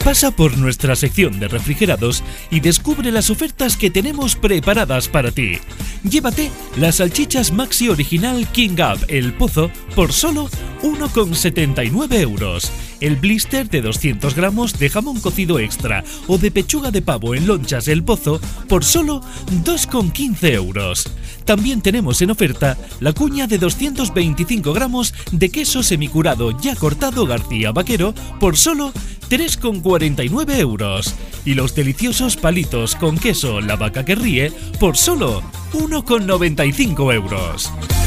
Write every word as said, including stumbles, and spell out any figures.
Pasa por nuestra sección de refrigerados y descubre las ofertas que tenemos preparadas para ti. Llévate las salchichas Maxi Original King Up El Pozo por solo uno con setenta y nueve euros. El blister de doscientos gramos de jamón cocido extra o de pechuga de pavo en lonchas El Pozo por solo dos con quince euros. También tenemos en oferta la cuña de doscientos veinticinco gramos de queso semicurado ya cortado García Vaquero por solo tres con cuarenta y nueve euros. Y los deliciosos palitos con queso La Vaca que Ríe por solo uno con noventa y cinco euros.